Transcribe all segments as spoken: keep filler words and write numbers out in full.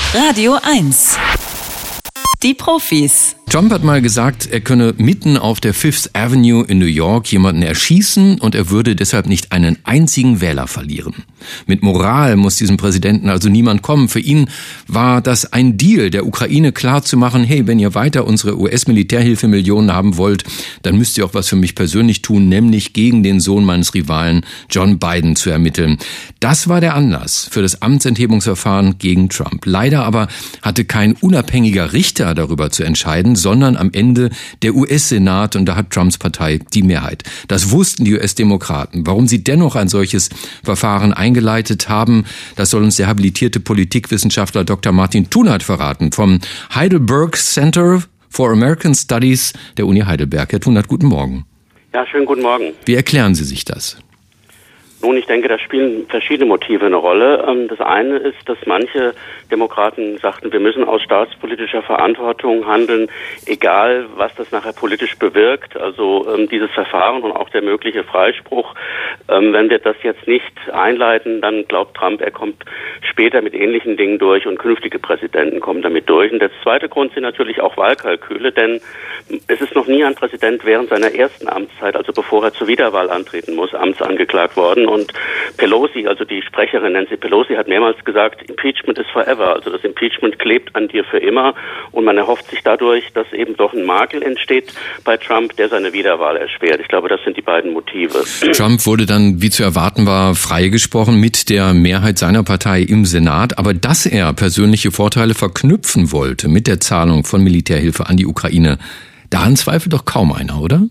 Radio eins. Die Profis. Trump hat mal gesagt, er könne mitten auf der Fifth Avenue in New York jemanden erschießen und er würde deshalb nicht einen einzigen Wähler verlieren. Mit Moral muss diesem Präsidenten also niemand kommen. Für ihn war das ein Deal, der Ukraine klarzumachen, hey, wenn ihr weiter unsere U S-Militärhilfemillionen haben wollt, dann müsst ihr auch was für mich persönlich tun, nämlich gegen den Sohn meines Rivalen John Biden zu ermitteln. Das war der Anlass für das Amtsenthebungsverfahren gegen Trump. Leider aber hatte kein unabhängiger Richter darüber zu entscheiden, sondern am Ende der U S-Senat, und da hat Trumps Partei die Mehrheit. Das wussten die U S-Demokraten. Warum sie dennoch ein solches Verfahren eingeleitet haben, das soll uns der habilitierte Politikwissenschaftler Doktor Martin Thunert verraten vom Heidelberg Center for American Studies der Uni Heidelberg. Herr Thunert, guten Morgen. Ja, schönen guten Morgen. Wie erklären Sie sich das? Nun, ich denke, da spielen verschiedene Motive eine Rolle. Das eine ist, dass manche Demokraten sagten, wir müssen aus staatspolitischer Verantwortung handeln, egal was das nachher politisch bewirkt. Also dieses Verfahren und auch der mögliche Freispruch, wenn wir das jetzt nicht einleiten, dann glaubt Trump, er kommt später mit ähnlichen Dingen durch und künftige Präsidenten kommen damit durch. Und der zweite Grund sind natürlich auch Wahlkalküle, denn es ist noch nie ein Präsident während seiner ersten Amtszeit, also bevor er zur Wiederwahl antreten muss, amtsangeklagt worden. Und Pelosi, also die Sprecherin Nancy Pelosi, hat mehrmals gesagt, Impeachment is forever. Also das Impeachment klebt an dir für immer. Und man erhofft sich dadurch, dass eben doch ein Makel entsteht bei Trump, der seine Wiederwahl erschwert. Ich glaube, das sind die beiden Motive. Trump wurde dann, wie zu erwarten war, freigesprochen mit der Mehrheit seiner Partei im Senat. Aber dass er persönliche Vorteile verknüpfen wollte mit der Zahlung von Militärhilfe an die Ukraine, daran zweifelt doch kaum einer, oder?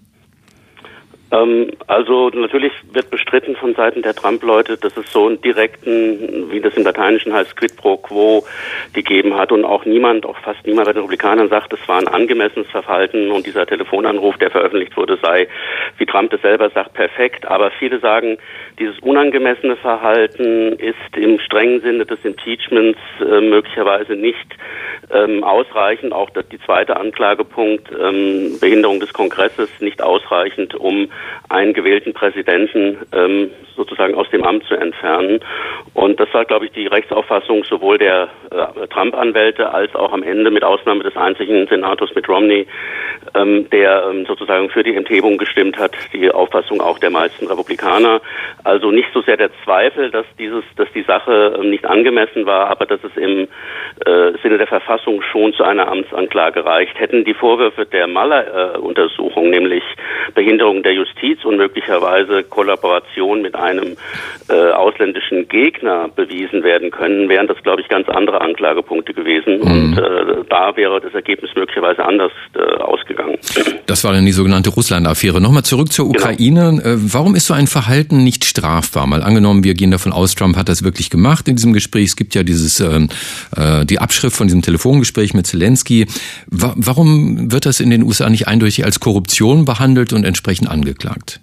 Also natürlich wird bestritten von Seiten der Trump-Leute, dass es so einen direkten, wie das im Lateinischen heißt, Quid pro quo gegeben hat und auch niemand, auch fast niemand bei den Republikanern sagt, es war ein angemessenes Verhalten und dieser Telefonanruf, der veröffentlicht wurde, sei, wie Trump das selber sagt, perfekt. Aber viele sagen, dieses unangemessene Verhalten ist im strengen Sinne des Impeachments äh, möglicherweise nicht ähm, ausreichend. Auch das, die zweite Anklagepunkt, ähm, Behinderung des Kongresses, nicht ausreichend, um einen gewählten Präsidenten ähm, sozusagen aus dem Amt zu entfernen. Und das war, glaube ich, die Rechtsauffassung sowohl der äh, Trump-Anwälte als auch am Ende mit Ausnahme des einzigen Senators Mitt Romney, ähm, der ähm, sozusagen für die Enthebung gestimmt hat, die Auffassung auch der meisten Republikaner. Also nicht so sehr der Zweifel, dass dieses, dass die Sache ähm, nicht angemessen war, aber dass es im äh, Sinne der Verfassung schon zu einer Amtsanklage reicht. Hätten die Vorwürfe der Mueller-Untersuchung, äh, nämlich Behinderung der Justiz und möglicherweise Kollaboration mit einem äh, ausländischen Gegner bewiesen werden können, wären das, glaube ich, ganz andere Anklagepunkte gewesen. Mhm. Und äh, da wäre das Ergebnis möglicherweise anders äh, ausgegangen. Das war dann die sogenannte Russland-Affäre. Nochmal zurück zur Ukraine. Genau. Warum ist so ein Verhalten nicht strafbar? Mal angenommen, wir gehen davon aus, Trump hat das wirklich gemacht in diesem Gespräch. Es gibt ja dieses äh, die Abschrift von diesem Telefongespräch mit Zelensky. Wa- warum wird das in den U S A nicht eindeutig als Korruption behandelt und entsprechend angeklagt?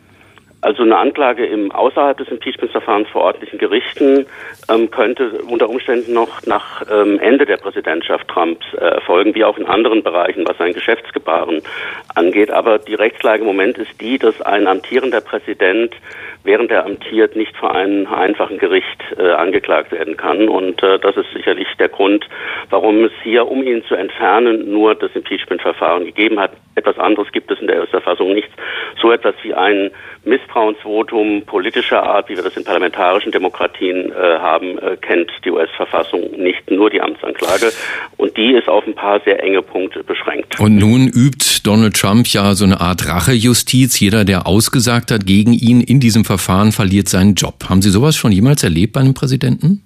Also eine Anklage im außerhalb des Impeachment-Verfahrens vor ordentlichen Gerichten ähm, könnte unter Umständen noch nach ähm, Ende der Präsidentschaft Trumps äh, erfolgen, wie auch in anderen Bereichen, was sein Geschäftsgebaren angeht. Aber die Rechtslage im Moment ist die, dass ein amtierender Präsident, während er amtiert, nicht vor einem einfachen Gericht äh, angeklagt werden kann. Und äh, das ist sicherlich der Grund, warum es hier, um ihn zu entfernen, nur das Impeachment-Verfahren gegeben hat. Etwas anderes gibt es in der U S-Verfassung nicht. So etwas wie ein Misstrauensvotum politischer Art, wie wir das in parlamentarischen Demokratien äh, haben, äh, kennt die U S-Verfassung nicht, nur die Amtsanklage. Und die ist auf ein paar sehr enge Punkte beschränkt. Und nun übt Donald Trump ja so eine Art Rachejustiz. Jeder, der ausgesagt hat gegen ihn in diesem Verfahren, verliert seinen Job. Haben Sie sowas schon jemals erlebt bei einem Präsidenten?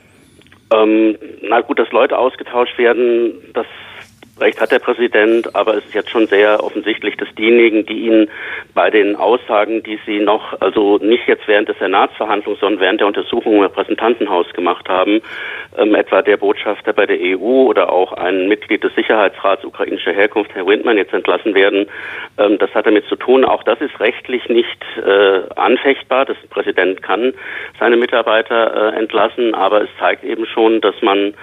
Ähm, na gut, dass Leute ausgetauscht werden, das Recht hat der Präsident, aber es ist jetzt schon sehr offensichtlich, dass diejenigen, die ihn bei den Aussagen, die sie noch, also nicht jetzt während der Senatsverhandlung, sondern während der Untersuchung im Repräsentantenhaus gemacht haben, ähm, etwa der Botschafter bei der E U oder auch ein Mitglied des Sicherheitsrats ukrainischer Herkunft, Herr Windman, jetzt entlassen werden, ähm, das hat damit zu tun. Auch das ist rechtlich nicht äh, anfechtbar. Das Präsident kann seine Mitarbeiter äh, entlassen, aber es zeigt eben schon, dass man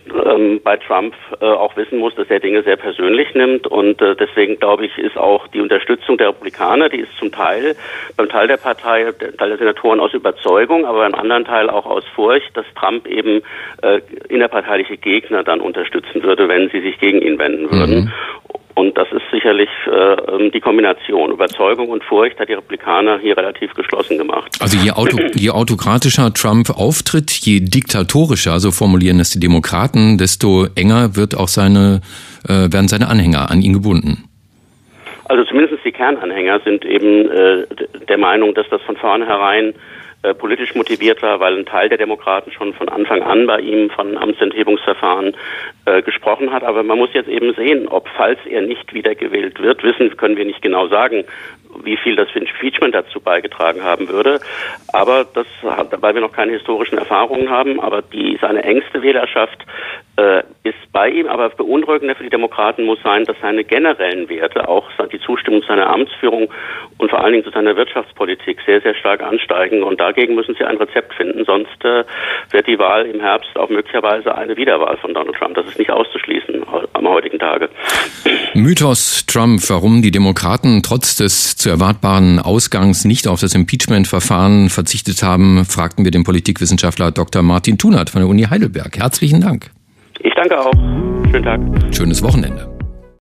ähm, bei Trump äh, auch wissen muss, dass er Dinge sehr persönlich nimmt und äh, deswegen glaube ich, ist auch die Unterstützung der Republikaner, die ist zum Teil beim Teil der Partei, der Teil der Senatoren aus Überzeugung, aber beim anderen Teil auch aus Furcht, dass Trump eben äh, innerparteiliche Gegner dann unterstützen würde, wenn sie sich gegen ihn wenden würden. Mhm. Und das ist sicherlich äh, die Kombination. Überzeugung und Furcht hat die Republikaner hier relativ geschlossen gemacht. Also je, auto, je autokratischer Trump auftritt, je diktatorischer, so formulieren es die Demokraten, desto enger wird auch seine, äh, werden seine Anhänger an ihn gebunden. Also zumindest die Kernanhänger sind eben äh, der Meinung, dass das von vornherein äh, politisch motiviert war, weil ein Teil der Demokraten schon von Anfang an bei ihm von Amtsenthebungsverfahren äh, gesprochen hat. Aber man muss jetzt eben sehen, ob, falls er nicht wiedergewählt wird, wissen können wir nicht genau sagen, wie viel das Impeachment dazu beigetragen haben würde. Aber das, weil wir noch keine historischen Erfahrungen haben, aber die, seine engste Wählerschaft äh, ist bei ihm. Aber beunruhigender für die Demokraten muss sein, dass seine generellen Werte, auch die Zustimmung zu seiner Amtsführung und vor allen Dingen zu seiner Wirtschaftspolitik sehr, sehr stark ansteigen. Und dagegen müssen sie ein Rezept finden. Sonst äh, wird die Wahl im Herbst auch möglicherweise eine Wiederwahl von Donald Trump. Das ist nicht auszuschließen am heutigen Tage. Mythos Trump, warum die Demokraten trotz des zu erwartbaren Ausgangs nicht auf das Impeachment-Verfahren verzichtet haben, fragten wir den Politikwissenschaftler Doktor Martin Thunert von der Uni Heidelberg. Herzlichen Dank. Ich danke auch. Schönen Tag. Schönes Wochenende.